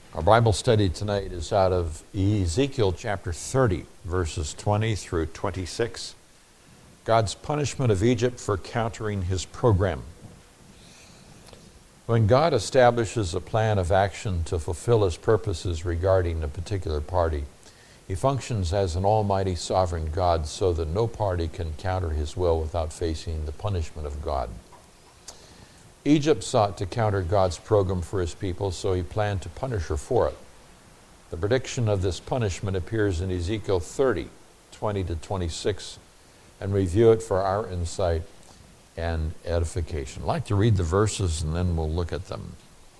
Our Bible study tonight is out of Ezekiel chapter 30, verses 20 through 26. God's punishment of Egypt for countering his program. When God establishes a plan of action to fulfill his purposes regarding a particular party, he functions as an almighty sovereign God so that no party can counter his will without facing the punishment of God. Egypt sought to counter God's program for his people, so he planned to punish her for it. The prediction of this punishment appears in Ezekiel 30, 20 to 26, and review it for our insight and edification. I'd like to read the verses and then we'll look at them.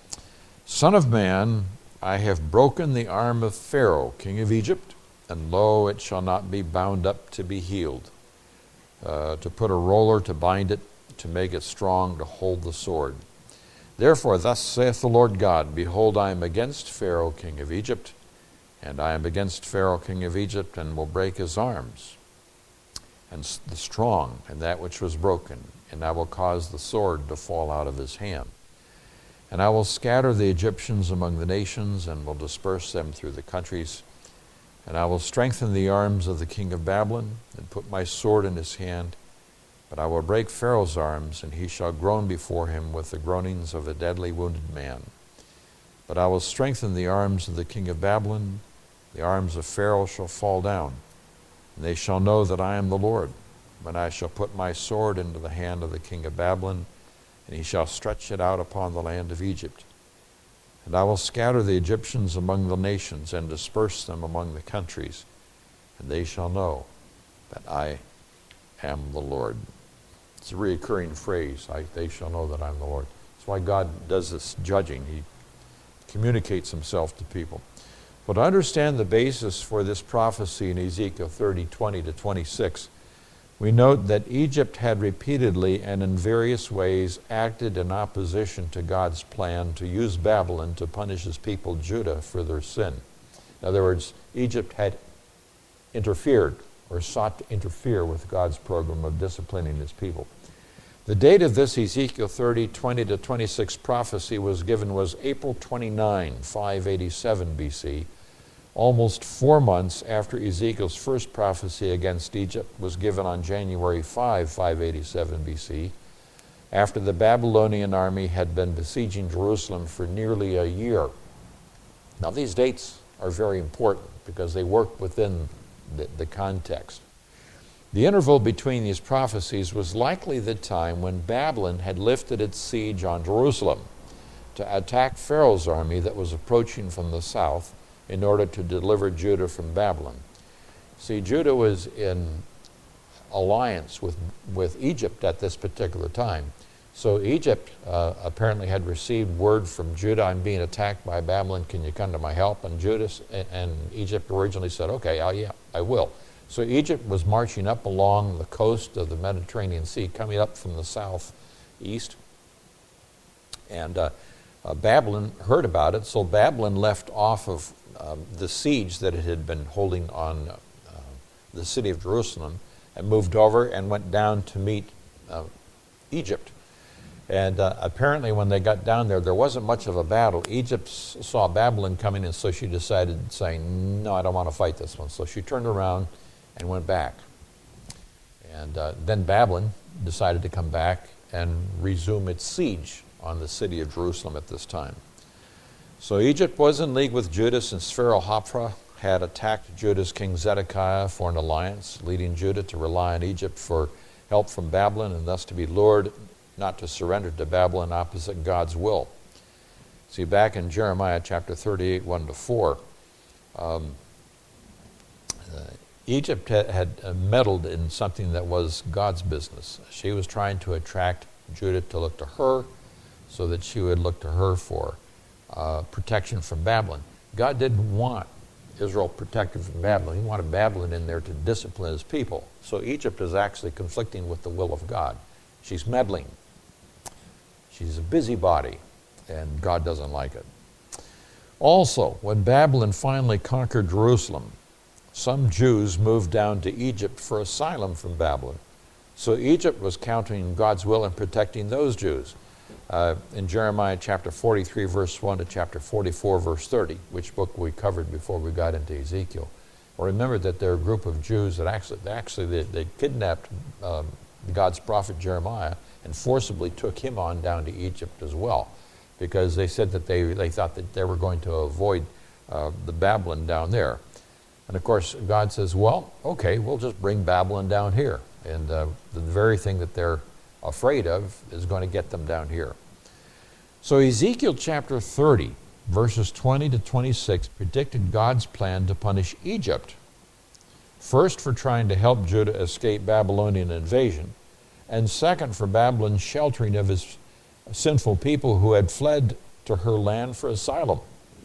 Son of man, I have broken the arm of Pharaoh, king of Egypt, and lo, it shall not be bound up to be healed, to put a roller to bind it, to make it strong to hold the sword. Therefore, thus saith the Lord God, behold, I am against Pharaoh, king of Egypt, and I am against Pharaoh, king of Egypt, and will break his arms, and the strong, and that which was broken, and I will cause the sword to fall out of his hand. And I will scatter the Egyptians among the nations, and will disperse them through the countries. And I will strengthen the arms of the king of Babylon, and put my sword in his hand. But I will break Pharaoh's arms, and he shall groan before him with the groanings of a deadly wounded man. But I will strengthen the arms of the king of Babylon. The arms of Pharaoh shall fall down, and they shall know that I am the Lord, when I shall put my sword into the hand of the king of Babylon, and he shall stretch it out upon the land of Egypt. And I will scatter the Egyptians among the nations, and disperse them among the countries, and they shall know that I am the Lord. It's a recurring phrase, they shall know that I'm the Lord. That's why God does this judging. He communicates himself to people. But to understand the basis for this prophecy in Ezekiel 30, 20 to 26, we note that Egypt had repeatedly and in various ways acted in opposition to God's plan to use Babylon to punish his people Judah for their sin. In other words, Egypt had interfered or sought to interfere with God's program of disciplining his people. The date of this Ezekiel 30, 20 to 26 prophecy was April 29, 587 BC, almost 4 months after Ezekiel's first prophecy against Egypt was given on January 5, 587 BC, after the Babylonian army had been besieging Jerusalem for nearly a year. Now these dates are very important because they work within the context. The interval between these prophecies was likely the time when Babylon had lifted its siege on Jerusalem to attack Pharaoh's army that was approaching from the south in order to deliver Judah from Babylon. See, Judah was in alliance with Egypt at this particular time. So Egypt apparently had received word from Judah, I'm being attacked by Babylon, can you come to my help? And Judah and Egypt originally said, okay, yeah, I will. So Egypt was marching up along the coast of the Mediterranean Sea, coming up from the southeast. And Babylon heard about it, so Babylon left off of the siege that it had been holding on the city of Jerusalem and moved over and went down to meet Egypt. And apparently when they got down there wasn't much of a battle. Egypt saw Babylon coming, and so she decided, saying, no, I don't want to fight this one. So she turned around and went back. And then Babylon decided to come back and resume its siege on the city of Jerusalem at this time. So Egypt was in league with Judah since Pharaoh Hophra had attacked Judah's king Zedekiah for an alliance, leading Judah to rely on Egypt for help from Babylon and thus to be lured not to surrender to Babylon opposite God's will. See, back in Jeremiah chapter 38, 1 to 4, Egypt had meddled in something that was God's business. She was trying to attract Judah to look to her so that she would look to her for protection from Babylon. God didn't want Israel protected from Babylon. He wanted Babylon in there to discipline his people. So Egypt is actually conflicting with the will of God. She's meddling. She's a busybody, and God doesn't like it. Also, when Babylon finally conquered Jerusalem, some Jews moved down to Egypt for asylum from Babylon. So Egypt was countering God's will and protecting those Jews. in Jeremiah chapter 43, verse 1 to chapter 44, verse 30, which book we covered before we got into Ezekiel. Well, remember that there are a group of Jews that they kidnapped God's prophet Jeremiah and forcibly took him on down to Egypt as well, because they said that they thought that they were going to avoid the Babylon down there. And of course, God says, well, okay, we'll just bring Babylon down here. And the very thing that they're afraid of is going to get them down here. So Ezekiel chapter 30, verses 20 to 26, predicted God's plan to punish Egypt. First, for trying to help Judah escape Babylonian invasion, and second, for Babylon's sheltering of his sinful people who had fled to her land for asylum.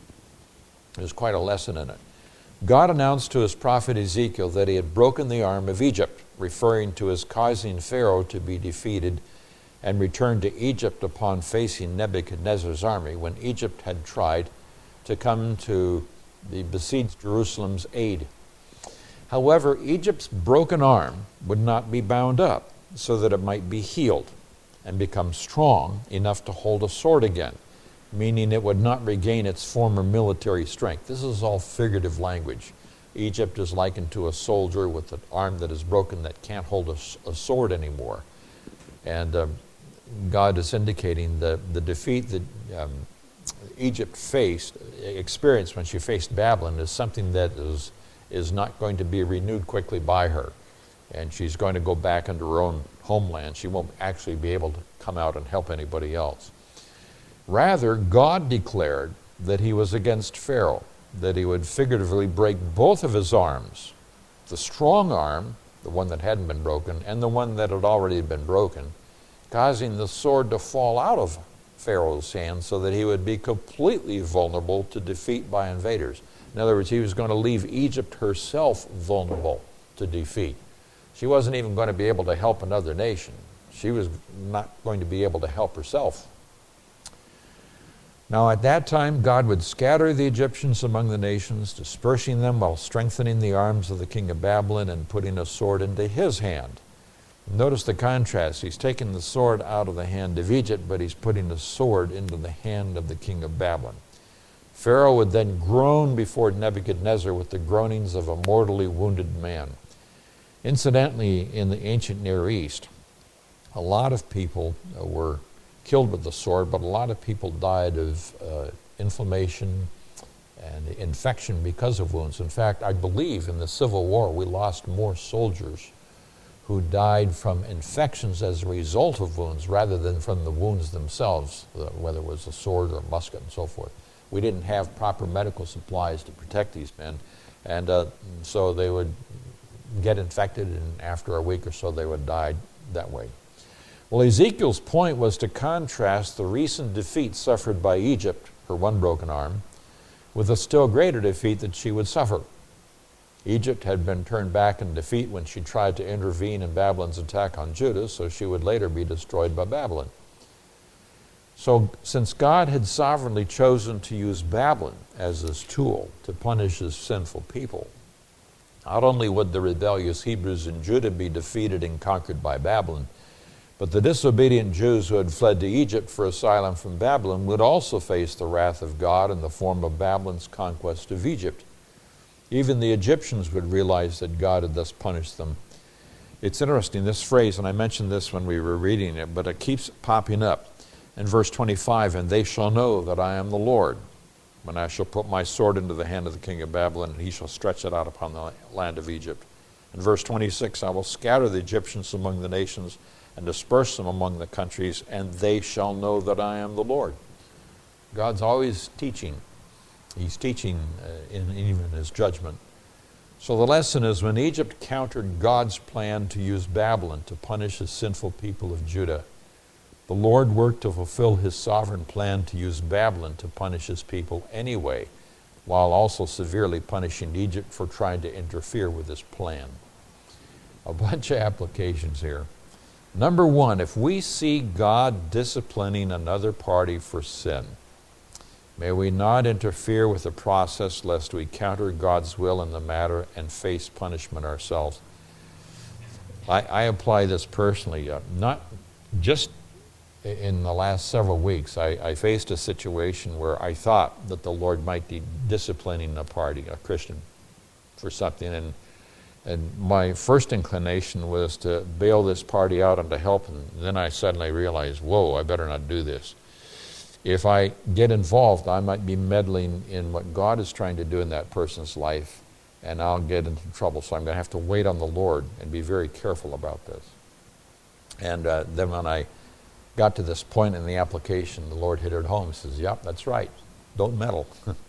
There's quite a lesson in it. God announced to his prophet Ezekiel that he had broken the arm of Egypt, referring to his causing Pharaoh to be defeated and returned to Egypt upon facing Nebuchadnezzar's army when Egypt had tried to come to the besieged Jerusalem's aid. However, Egypt's broken arm would not be bound up so that it might be healed and become strong enough to hold a sword again, meaning it would not regain its former military strength. This is all figurative language. Egypt is likened to a soldier with an arm that is broken that can't hold a sword anymore. And God is indicating the defeat that Egypt experienced when she faced Babylon is something that is not going to be renewed quickly by her. And she's going to go back into her own homeland. She won't actually be able to come out and help anybody else. Rather, God declared that he was against Pharaoh, that he would figuratively break both of his arms, the strong arm, the one that hadn't been broken, and the one that had already been broken, causing the sword to fall out of Pharaoh's hand so that he would be completely vulnerable to defeat by invaders. In other words, he was going to leave Egypt herself vulnerable to defeat. She wasn't even going to be able to help another nation. She was not going to be able to help herself. Now at that time, God would scatter the Egyptians among the nations, dispersing them while strengthening the arms of the king of Babylon and putting a sword into his hand. Notice the contrast. He's taking the sword out of the hand of Egypt, but he's putting the sword into the hand of the king of Babylon. Pharaoh would then groan before Nebuchadnezzar with the groanings of a mortally wounded man. Incidentally, in the ancient Near East, a lot of people were killed with the sword, but a lot of people died of inflammation and infection because of wounds. In fact, I believe in the Civil War we lost more soldiers who died from infections as a result of wounds rather than from the wounds themselves, whether it was a sword or a musket and so forth. We didn't have proper medical supplies to protect these men, and so they would get infected, and after a week or so they would die that way. Well, Ezekiel's point was to contrast the recent defeat suffered by Egypt, her one broken arm, with a still greater defeat that she would suffer. Egypt had been turned back in defeat when she tried to intervene in Babylon's attack on Judah, so she would later be destroyed by Babylon. So, since God had sovereignly chosen to use Babylon as his tool to punish his sinful people, not only would the rebellious Hebrews in Judah be defeated and conquered by Babylon, but the disobedient Jews who had fled to Egypt for asylum from Babylon would also face the wrath of God in the form of Babylon's conquest of Egypt. Even the Egyptians would realize that God had thus punished them. It's interesting, this phrase, and I mentioned this when we were reading it, but it keeps popping up. In verse 25, and they shall know that I am the Lord, when I shall put my sword into the hand of the king of Babylon, and he shall stretch it out upon the land of Egypt. In verse 26, I will scatter the Egyptians among the nations and disperse them among the countries, and they shall know that I am the Lord. God's always teaching. He's teaching in even his judgment. So the lesson is, when Egypt countered God's plan to use Babylon to punish his sinful people of Judah, the Lord worked to fulfill his sovereign plan to use Babylon to punish his people anyway, while also severely punishing Egypt for trying to interfere with his plan. A bunch of applications here. Number one, if we see God disciplining another party for sin, may we not interfere with the process lest we counter God's will in the matter and face punishment ourselves. I apply this personally, not just in the last several weeks, I faced a situation where I thought that the Lord might be disciplining a party, a Christian, for something, and my first inclination was to bail this party out and to help, and then I suddenly realized, whoa, I better not do this. If I get involved, I might be meddling in what God is trying to do in that person's life, and I'll get into trouble. So I'm going to have to wait on the Lord and be very careful about this. And then when I got to this point in the application, the Lord hit it home. He says, yep, that's right. Don't meddle.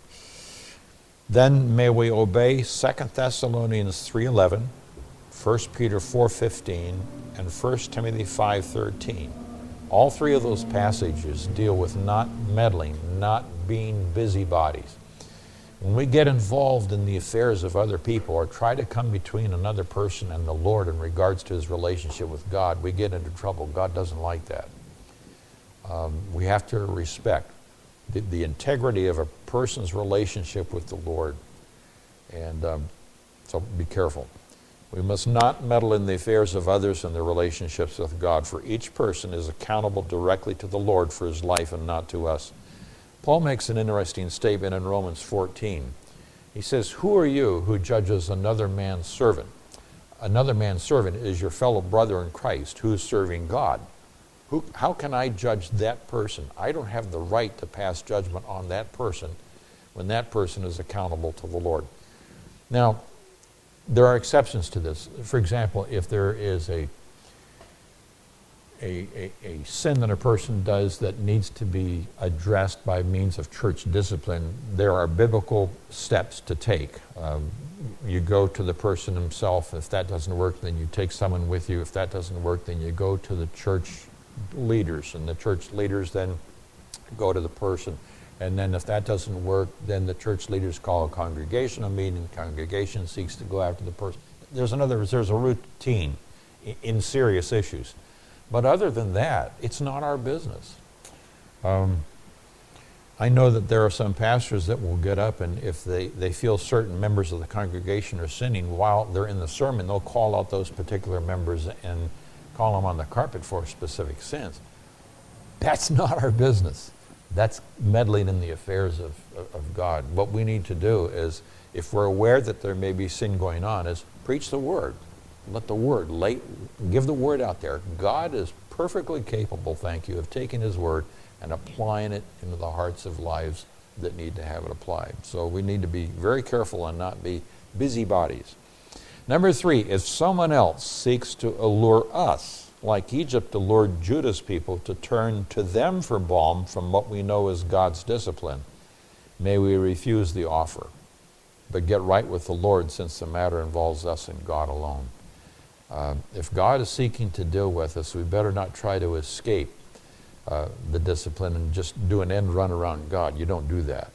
Then may we obey 2 Thessalonians 3:11, 1 Peter 4:15, and 1 Timothy 5:13. All three of those passages deal with not meddling, not being busybodies. When we get involved in the affairs of other people or try to come between another person and the Lord in regards to his relationship with God, we get into trouble. God doesn't like that. We have to respect the integrity of a person's relationship with the Lord. And so be careful. We must not meddle in the affairs of others and their relationships with God, for each person is accountable directly to the Lord for his life and not to us. Paul makes an interesting statement in Romans 14. He says, who are you who judges another man's servant? Another man's servant is your fellow brother in Christ who is serving God. How can I judge that person? I don't have the right to pass judgment on that person when that person is accountable to the Lord. Now, there are exceptions to this. For example, if there is a sin that a person does that needs to be addressed by means of church discipline, there are biblical steps to take. You go to the person himself. If that doesn't work, then you take someone with you. If that doesn't work, then you go to the church leaders, and the church leaders then go to the person. And then if that doesn't work, then the church leaders call a congregational meeting. The congregation seeks to go after the person. There's a routine in serious issues. But other than that, it's not our business. I know that there are some pastors that will get up, and if they feel certain members of the congregation are sinning, while they're in the sermon, they'll call out those particular members and call them on the carpet for specific sins. That's not our business. That's meddling in the affairs of God. What we need to do is, if we're aware that there may be sin going on, is preach the word. Let the word, give the word out there. God is perfectly capable, thank you, of taking his word and applying it into the hearts of lives that need to have it applied. So we need to be very careful and not be busybodies. Number 3, if someone else seeks to allure us, like Egypt allured Judah's people to turn to them for balm from what we know is God's discipline, may we refuse the offer, but get right with the Lord, since the matter involves us and God alone. If God is seeking to deal with us, we better not try to escape the discipline and just do an end run around God. You don't do that.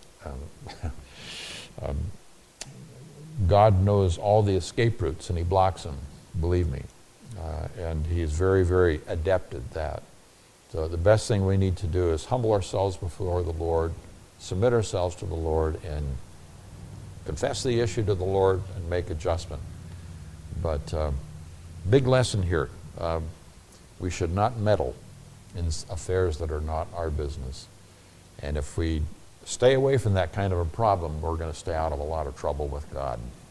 God knows all the escape routes, and he blocks them, believe me. And he's very, very adept at that. So the best thing we need to do is humble ourselves before the Lord, submit ourselves to the Lord, and confess the issue to the Lord and make adjustment. But big lesson here. We should not meddle in affairs that are not our business. And if we stay away from that kind of a problem, we're going to stay out of a lot of trouble with God.